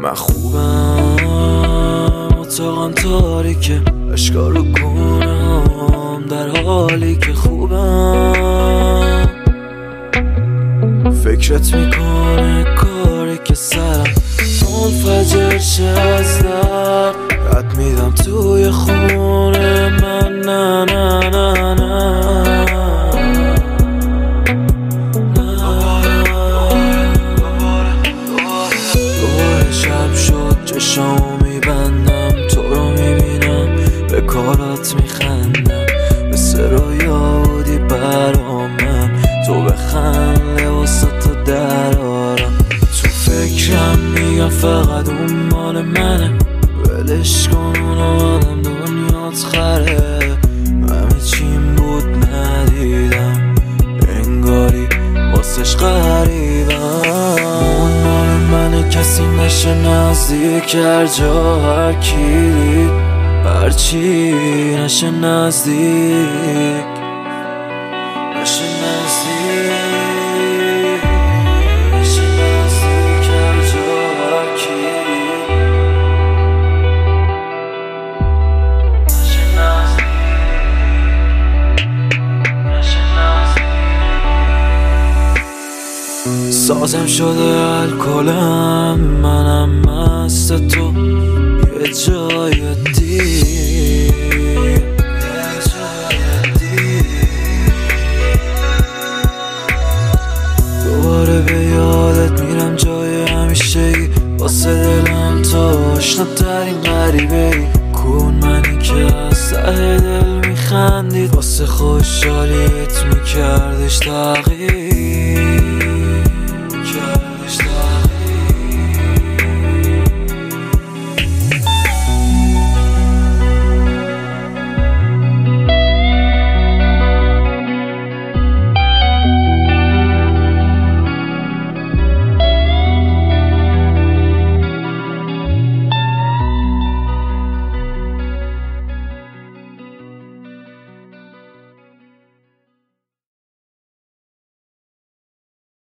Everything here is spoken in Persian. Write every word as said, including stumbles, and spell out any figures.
من خوبم اتاقم تاریکه، اشکال رو کنم در حالی که خوبم. فکرت میکنه کاری که سرم منفجر شه از درد، رد میدم توی خونه من. نه نه نه نه دوباره شب شد، چشامو میبندم، تو رو میبینم، به کارات میخندم، مثل رویا بودی برا من. تو بخند لباساتو درارم، تو فکرم میگم فقط اون مال منه، ولش کن اونو آدم دنیات خره. همه چیم بود ندیدم، انگاری واسش غریبم. اون مال منه، کسی نشه نزدیک، هر جا هر کی دید هرچی نشه نزدیک، نشه نزدیک، نشه نزدیک، هر جا هر کی دید نشه نزدیک، نشه نزدیک. سازم شده الکلم، منم مست تو یه جای دیر، دوباره به یادت میرم جای همیشگی، واسه دلم تو آشناترین غریبه‌ای. کون منی که از ته دل میخندید، واسه خوشحالیت میکردش تغییر.